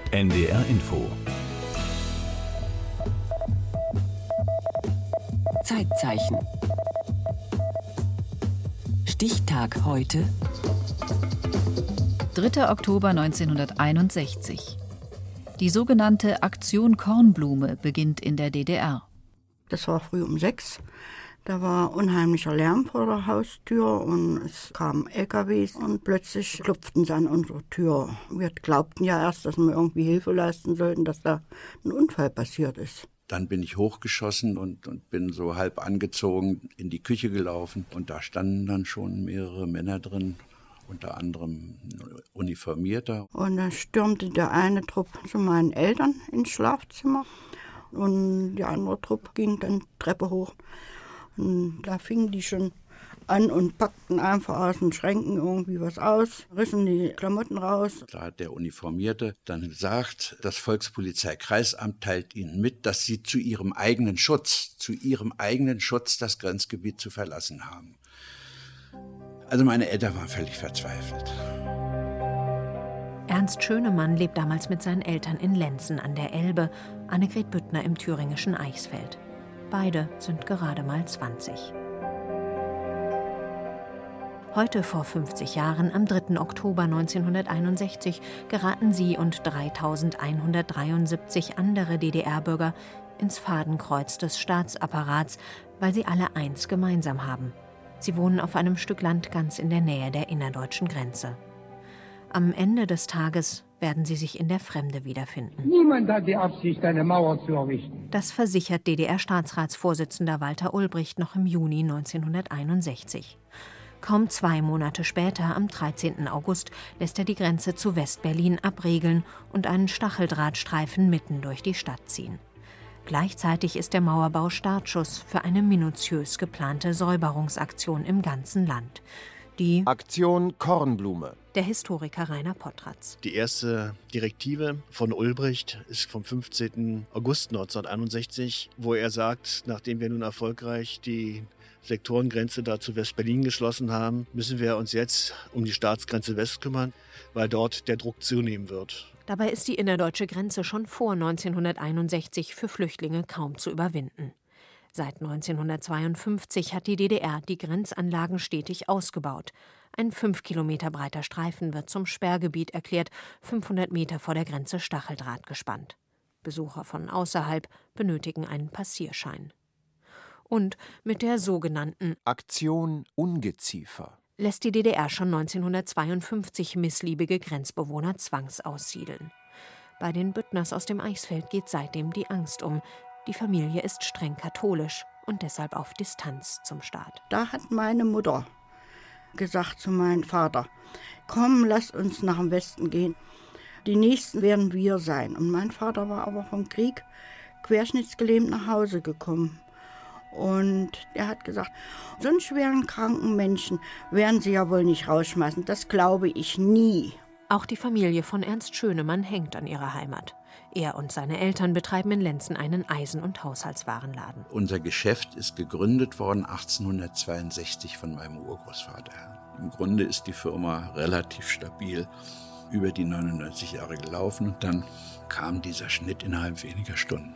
NDR Info. Zeitzeichen. Stichtag heute. 3. Oktober 1961. Die sogenannte Aktion Kornblume beginnt in der DDR. Das war früh um 6. Da war unheimlicher Lärm vor der Haustür und es kamen LKWs und plötzlich klopften sie an unsere Tür. Wir glaubten ja erst, dass wir irgendwie Hilfe leisten sollten, dass da ein Unfall passiert ist. Dann bin ich hochgeschossen und bin so halb angezogen in die Küche gelaufen. Und da standen dann schon mehrere Männer drin, unter anderem ein Uniformierter. Und dann stürmte der eine Trupp zu meinen Eltern ins Schlafzimmer und die andere Trupp ging dann die Treppe hoch. Und da fingen die schon an und packten einfach aus den Schränken irgendwie was aus, rissen die Klamotten raus. Da hat der Uniformierte dann gesagt, das Volkspolizeikreisamt teilt ihnen mit, dass sie zu ihrem eigenen Schutz das Grenzgebiet zu verlassen haben. Also meine Eltern waren völlig verzweifelt. Ernst Schönemann lebt damals mit seinen Eltern in Lenzen an der Elbe, Annegret Büttner im thüringischen Eichsfeld. Beide sind gerade mal 20. Heute vor 50 Jahren, am 3. Oktober 1961, geraten sie und 3173 andere DDR-Bürger ins Fadenkreuz des Staatsapparats, weil sie alle eins gemeinsam haben. Sie wohnen auf einem Stück Land ganz in der Nähe der innerdeutschen Grenze. Am Ende des Tages werden sie sich in der Fremde wiederfinden. Niemand hat die Absicht, eine Mauer zu errichten. Das versichert DDR-Staatsratsvorsitzender Walter Ulbricht noch im Juni 1961. Kaum 2 Monate später, am 13. August, lässt er die Grenze zu West-Berlin abriegeln und einen Stacheldrahtstreifen mitten durch die Stadt ziehen. Gleichzeitig ist der Mauerbau Startschuss für eine minutiös geplante Säuberungsaktion im ganzen Land. Die Aktion Kornblume. Der Historiker Rainer Pottratz. Die erste Direktive von Ulbricht ist vom 15. August 1961, wo er sagt, nachdem wir nun erfolgreich die Sektorengrenze da zu West-Berlin geschlossen haben, müssen wir uns jetzt um die Staatsgrenze West kümmern, weil dort der Druck zunehmen wird. Dabei ist die innerdeutsche Grenze schon vor 1961 für Flüchtlinge kaum zu überwinden. Seit 1952 hat die DDR die Grenzanlagen stetig ausgebaut. Ein 5 Kilometer breiter Streifen wird zum Sperrgebiet erklärt, 500 Meter vor der Grenze Stacheldraht gespannt. Besucher von außerhalb benötigen einen Passierschein. Und mit der sogenannten Aktion Ungeziefer lässt die DDR schon 1952 missliebige Grenzbewohner zwangsaussiedeln. Bei den Büttners aus dem Eichsfeld geht seitdem die Angst um. Die Familie ist streng katholisch und deshalb auf Distanz zum Staat. Da hat meine Mutter gesagt zu meinem Vater, komm, lass uns nach dem Westen gehen. Die Nächsten werden wir sein. Und mein Vater war aber vom Krieg querschnittsgelähmt nach Hause gekommen. Und er hat gesagt, so einen schweren kranken Menschen werden sie ja wohl nicht rausschmeißen. Das glaube ich nie. Auch die Familie von Ernst Schönemann hängt an ihrer Heimat. Er und seine Eltern betreiben in Lenzen einen Eisen- und Haushaltswarenladen. Unser Geschäft ist gegründet worden 1862 von meinem Urgroßvater. Im Grunde ist die Firma relativ stabil über die 99 Jahre gelaufen und dann kam dieser Schnitt innerhalb weniger Stunden.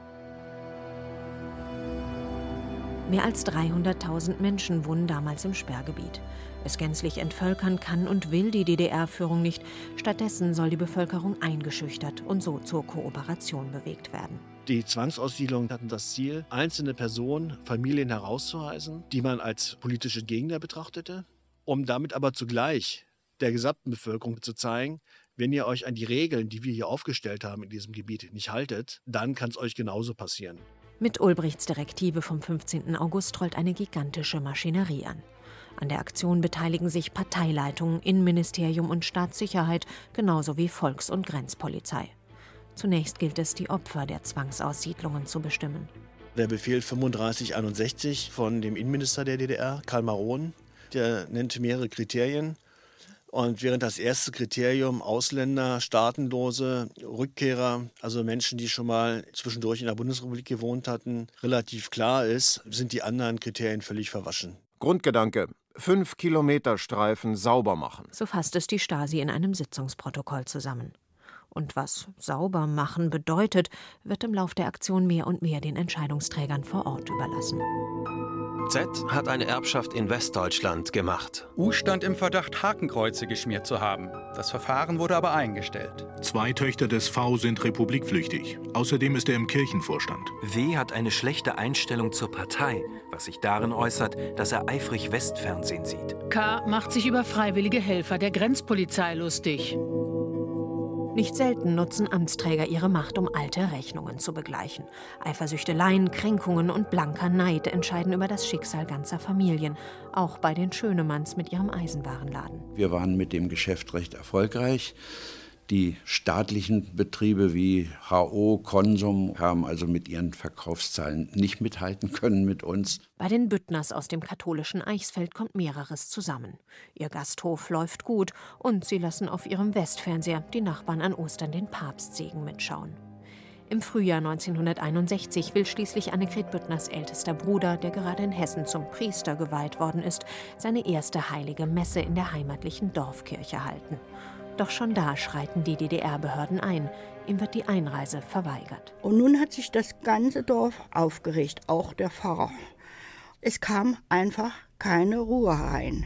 Mehr als 300.000 Menschen wohnen damals im Sperrgebiet. Es gänzlich entvölkern kann und will die DDR-Führung nicht. Stattdessen soll die Bevölkerung eingeschüchtert und so zur Kooperation bewegt werden. Die Zwangsaussiedlungen hatten das Ziel, einzelne Personen, Familien herauszuweisen, die man als politische Gegner betrachtete, um damit aber zugleich der gesamten Bevölkerung zu zeigen, wenn ihr euch an die Regeln, die wir hier aufgestellt haben in diesem Gebiet, nicht haltet, dann kann es euch genauso passieren. Mit Ulbrichts Direktive vom 15. August rollt eine gigantische Maschinerie an. An der Aktion beteiligen sich Parteileitungen, Innenministerium und Staatssicherheit, genauso wie Volks- und Grenzpolizei. Zunächst gilt es, die Opfer der Zwangsaussiedlungen zu bestimmen. Der Befehl 3561 von dem Innenminister der DDR, Karl Maron, der nennt mehrere Kriterien. Und während das erste Kriterium Ausländer, Staatenlose, Rückkehrer, also Menschen, die schon mal zwischendurch in der Bundesrepublik gewohnt hatten, relativ klar ist, sind die anderen Kriterien völlig verwaschen. Grundgedanke: 5 Kilometer Streifen sauber machen. So fasst es die Stasi in einem Sitzungsprotokoll zusammen. Und was sauber machen bedeutet, wird im Lauf der Aktion mehr und mehr den Entscheidungsträgern vor Ort überlassen. Z hat eine Erbschaft in Westdeutschland gemacht. U stand im Verdacht, Hakenkreuze geschmiert zu haben. Das Verfahren wurde aber eingestellt. 2 Töchter des V sind republikflüchtig. Außerdem ist er im Kirchenvorstand. W hat eine schlechte Einstellung zur Partei, was sich darin äußert, dass er eifrig Westfernsehen sieht. K macht sich über freiwillige Helfer der Grenzpolizei lustig. Nicht selten nutzen Amtsträger ihre Macht, um alte Rechnungen zu begleichen. Eifersüchteleien, Kränkungen und blanker Neid entscheiden über das Schicksal ganzer Familien, auch bei den Schönemanns mit ihrem Eisenwarenladen. Wir waren mit dem Geschäft recht erfolgreich. Die staatlichen Betriebe wie HO, Konsum haben also mit ihren Verkaufszahlen nicht mithalten können mit uns. Bei den Büttners aus dem katholischen Eichsfeld kommt mehreres zusammen. Ihr Gasthof läuft gut und sie lassen auf ihrem Westfernseher die Nachbarn an Ostern den Papstsegen mitschauen. Im Frühjahr 1961 will schließlich Annegret Büttners ältester Bruder, der gerade in Hessen zum Priester geweiht worden ist, seine erste heilige Messe in der heimatlichen Dorfkirche halten. Doch schon da schreiten die DDR-Behörden ein. Ihm wird die Einreise verweigert. Und nun hat sich das ganze Dorf aufgeregt, auch der Pfarrer. Es kam einfach keine Ruhe rein.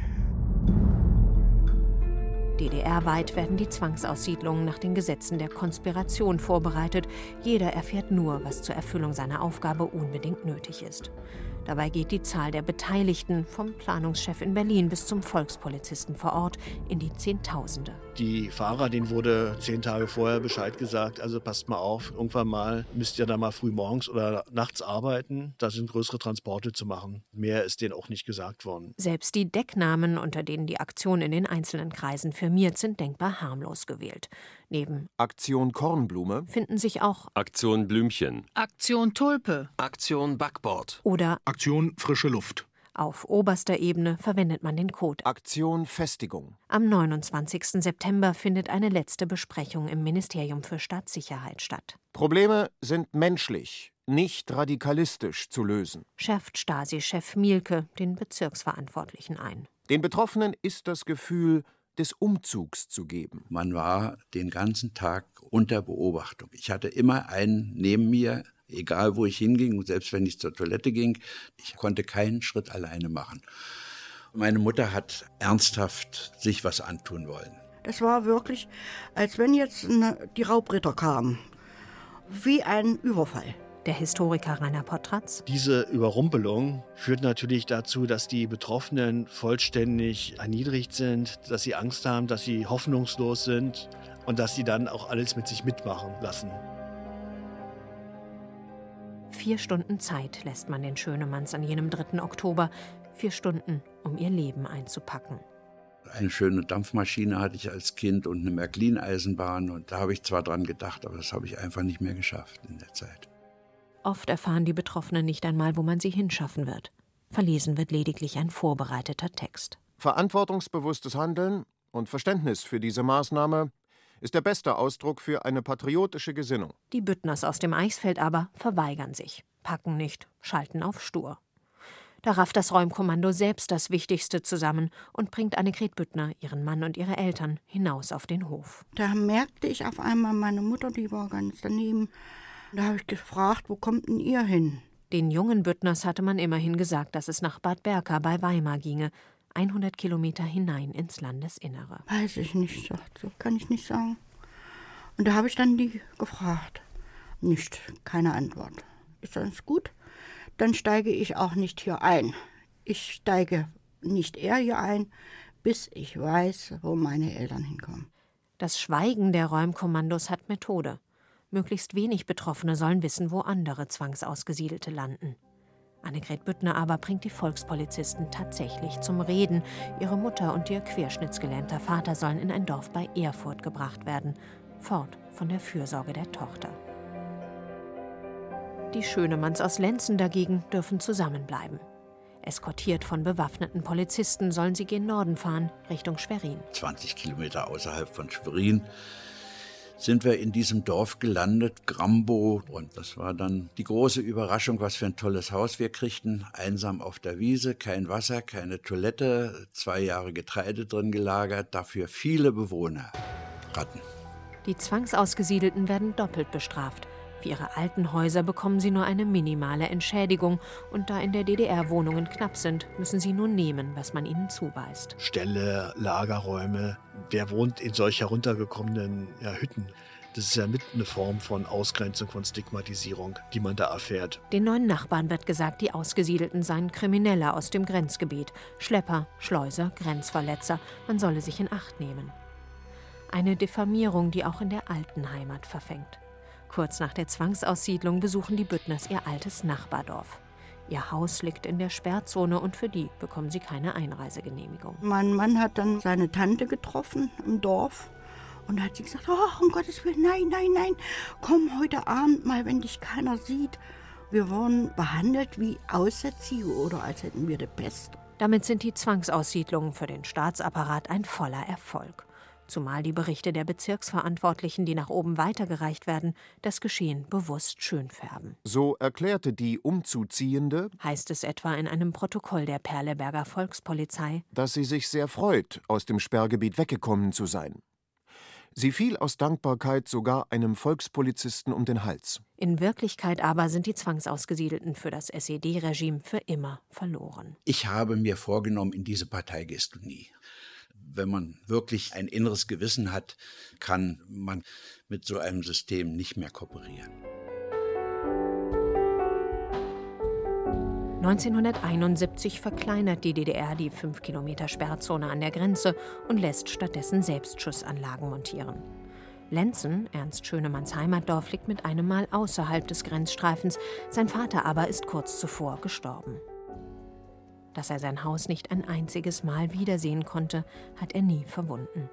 DDR-weit werden die Zwangsaussiedlungen nach den Gesetzen der Konspiration vorbereitet. Jeder erfährt nur, was zur Erfüllung seiner Aufgabe unbedingt nötig ist. Dabei geht die Zahl der Beteiligten vom Planungschef in Berlin bis zum Volkspolizisten vor Ort in die Zehntausende. Die Fahrer, denen wurde 10 Tage vorher Bescheid gesagt, also passt mal auf, irgendwann mal müsst ihr da mal früh morgens oder nachts arbeiten, da sind größere Transporte zu machen. Mehr ist denen auch nicht gesagt worden. Selbst die Decknamen, unter denen die Aktion in den einzelnen Kreisen firmiert, sind denkbar harmlos gewählt. Neben Aktion Kornblume finden sich auch Aktion Blümchen, Aktion Tulpe, Aktion Backbord oder Aktion Frische Luft. Auf oberster Ebene verwendet man den Code Aktion Festigung. Am 29. September findet eine letzte Besprechung im Ministerium für Staatssicherheit statt. Probleme sind menschlich, nicht radikalistisch zu lösen. Schärft Stasi-Chef Mielke den Bezirksverantwortlichen ein. Den Betroffenen ist das Gefühl des Umzugs zu geben. Man war den ganzen Tag unter Beobachtung. Ich hatte immer einen neben mir, egal wo ich hinging, und selbst wenn ich zur Toilette ging, ich konnte keinen Schritt alleine machen. Meine Mutter hat ernsthaft sich was antun wollen. Das war wirklich, als wenn jetzt die Raubritter kamen. Wie ein Überfall. Der Historiker Rainer Potratz. Diese Überrumpelung führt natürlich dazu, dass die Betroffenen vollständig erniedrigt sind, dass sie Angst haben, dass sie hoffnungslos sind und dass sie dann auch alles mit sich mitmachen lassen. 4 Stunden Zeit lässt man den Schönemanns an jenem 3. Oktober. 4 Stunden, um ihr Leben einzupacken. Eine schöne Dampfmaschine hatte ich als Kind und eine Märklin-Eisenbahn. Und da habe ich zwar dran gedacht, aber das habe ich einfach nicht mehr geschafft in der Zeit. Oft erfahren die Betroffenen nicht einmal, wo man sie hinschaffen wird. Verlesen wird lediglich ein vorbereiteter Text. Verantwortungsbewusstes Handeln und Verständnis für diese Maßnahme ist der beste Ausdruck für eine patriotische Gesinnung. Die Büttners aus dem Eichsfeld aber verweigern sich, packen nicht, schalten auf stur. Da rafft das Räumkommando selbst das Wichtigste zusammen und bringt Annegret Büttner, ihren Mann und ihre Eltern hinaus auf den Hof. Da merkte ich auf einmal meine Mutter, die war ganz daneben. Da habe ich gefragt, wo kommt denn ihr hin? Den jungen Büttners hatte man immerhin gesagt, dass es nach Bad Berka bei Weimar ginge, 100 Kilometer hinein ins Landesinnere. Weiß ich nicht, sagt so, kann ich nicht sagen. Und da habe ich dann die gefragt. Nicht, keine Antwort. Ist alles gut? Dann steige ich auch nicht hier ein. Ich steige nicht eher hier ein, bis ich weiß, wo meine Eltern hinkommen. Das Schweigen der Räumkommandos hat Methode. Möglichst wenig Betroffene sollen wissen, wo andere Zwangsausgesiedelte landen. Annegret Büttner aber bringt die Volkspolizisten tatsächlich zum Reden. Ihre Mutter und ihr querschnittsgelähmter Vater sollen in ein Dorf bei Erfurt gebracht werden, fort von der Fürsorge der Tochter. Die Schönemanns aus Lenzen dagegen dürfen zusammenbleiben. Eskortiert von bewaffneten Polizisten sollen sie gen Norden fahren, Richtung Schwerin. 20 Kilometer außerhalb von Schwerin sind wir in diesem Dorf gelandet, Grambo. Und das war dann die große Überraschung, was für ein tolles Haus wir kriegten. Einsam auf der Wiese, kein Wasser, keine Toilette, 2 Jahre Getreide drin gelagert, dafür viele Bewohner. Ratten. Die Zwangsausgesiedelten werden doppelt bestraft. Für ihre alten Häuser bekommen sie nur eine minimale Entschädigung. Und da in der DDR Wohnungen knapp sind, müssen sie nun nehmen, was man ihnen zuweist. Ställe, Lagerräume. Wer wohnt in solch heruntergekommenen Hütten? Das ist ja mit eine Form von Ausgrenzung, von Stigmatisierung, die man da erfährt. Den neuen Nachbarn wird gesagt, die Ausgesiedelten seien Kriminelle aus dem Grenzgebiet. Schlepper, Schleuser, Grenzverletzer. Man solle sich in Acht nehmen. Eine Diffamierung, die auch in der alten Heimat verfängt. Kurz nach der Zwangsaussiedlung besuchen die Büttners ihr altes Nachbardorf. Ihr Haus liegt in der Sperrzone und für die bekommen sie keine Einreisegenehmigung. Mein Mann hat dann seine Tante getroffen im Dorf. Und da hat sie gesagt, um Gottes Willen, nein, komm heute Abend mal, wenn dich keiner sieht. Wir wurden behandelt wie Aussätzige oder als hätten wir die Pest. Damit sind die Zwangsaussiedlungen für den Staatsapparat ein voller Erfolg. Zumal die Berichte der Bezirksverantwortlichen, die nach oben weitergereicht werden, das Geschehen bewusst schönfärben. So erklärte die Umzuziehende, heißt es etwa in einem Protokoll der Perleberger Volkspolizei, dass sie sich sehr freut, aus dem Sperrgebiet weggekommen zu sein. Sie fiel aus Dankbarkeit sogar einem Volkspolizisten um den Hals. In Wirklichkeit aber sind die Zwangsausgesiedelten für das SED-Regime für immer verloren. Ich habe mir vorgenommen, in diese Partei gehst du nie. Wenn man wirklich ein inneres Gewissen hat, kann man mit so einem System nicht mehr kooperieren. 1971 verkleinert die DDR die 5 Kilometer Sperrzone an der Grenze und lässt stattdessen Selbstschussanlagen montieren. Lenzen, Ernst Schönemanns Heimatdorf, liegt mit einem Mal außerhalb des Grenzstreifens. Sein Vater aber ist kurz zuvor gestorben. Dass er sein Haus nicht ein einziges Mal wiedersehen konnte, hat er nie verwunden.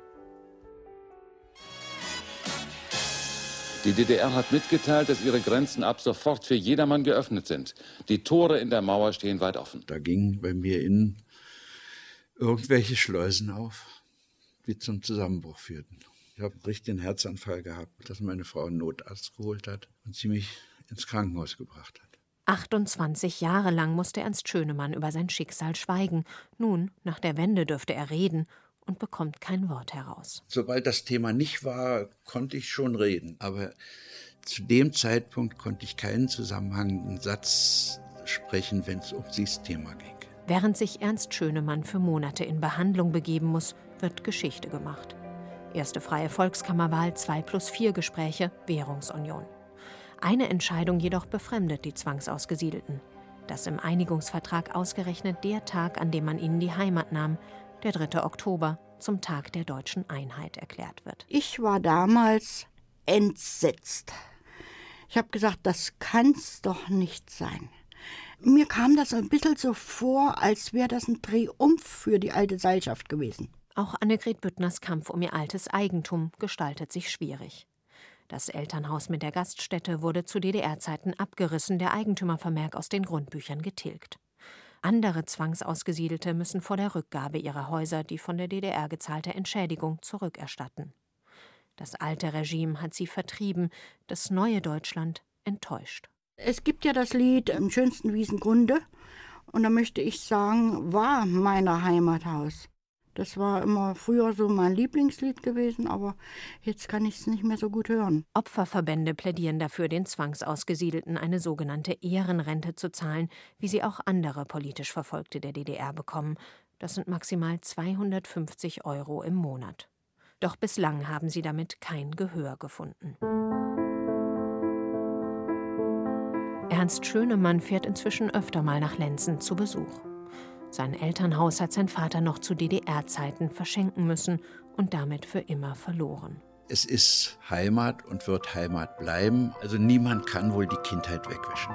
Die DDR hat mitgeteilt, dass ihre Grenzen ab sofort für jedermann geöffnet sind. Die Tore in der Mauer stehen weit offen. Da gingen bei mir innen irgendwelche Schleusen auf, die zum Zusammenbruch führten. Ich habe einen richtigen Herzanfall gehabt, dass meine Frau einen Notarzt geholt hat und sie mich ins Krankenhaus gebracht hat. 28 Jahre lang musste Ernst Schönemann über sein Schicksal schweigen. Nun, nach der Wende dürfte er reden und bekommt kein Wort heraus. Sobald das Thema nicht war, konnte ich schon reden. Aber zu dem Zeitpunkt konnte ich keinen zusammenhängenden Satz sprechen, wenn es um dieses Thema ging. Während sich Ernst Schönemann für Monate in Behandlung begeben muss, wird Geschichte gemacht. Erste freie Volkskammerwahl, 2+4 Gespräche, Währungsunion. Eine Entscheidung jedoch befremdet die Zwangsausgesiedelten. Dass im Einigungsvertrag ausgerechnet der Tag, an dem man ihnen die Heimat nahm, der 3. Oktober, zum Tag der deutschen Einheit erklärt wird. Ich war damals entsetzt. Ich habe gesagt, das kann's doch nicht sein. Mir kam das ein bisschen so vor, als wäre das ein Triumph für die alte Gesellschaft gewesen. Auch Annegret Büttners Kampf um ihr altes Eigentum gestaltet sich schwierig. Das Elternhaus mit der Gaststätte wurde zu DDR-Zeiten abgerissen, der Eigentümervermerk aus den Grundbüchern getilgt. Andere Zwangsausgesiedelte müssen vor der Rückgabe ihrer Häuser die von der DDR gezahlte Entschädigung zurückerstatten. Das alte Regime hat sie vertrieben, das neue Deutschland enttäuscht. Es gibt ja das Lied Im schönsten Wiesengrunde. Und da möchte ich sagen, war mein Heimathaus. Das war immer früher so mein Lieblingslied gewesen, aber jetzt kann ich es nicht mehr so gut hören. Opferverbände plädieren dafür, den Zwangsausgesiedelten eine sogenannte Ehrenrente zu zahlen, wie sie auch andere politisch Verfolgte der DDR bekommen. Das sind maximal 250 € im Monat. Doch bislang haben sie damit kein Gehör gefunden. Ernst Schönemann fährt inzwischen öfter mal nach Lenzen zu Besuch. Sein Elternhaus hat sein Vater noch zu DDR-Zeiten verschenken müssen und damit für immer verloren. Es ist Heimat und wird Heimat bleiben. Also niemand kann wohl die Kindheit wegwischen.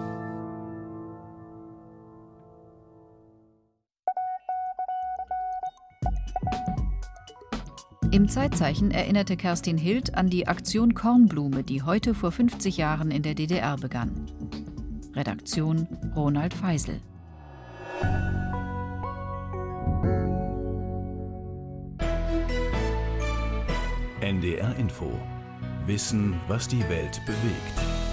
Im Zeitzeichen erinnerte Kerstin Hild an die Aktion Kornblume, die heute vor 50 Jahren in der DDR begann. Redaktion Ronald Feisel. NDR Info. Wissen, was die Welt bewegt.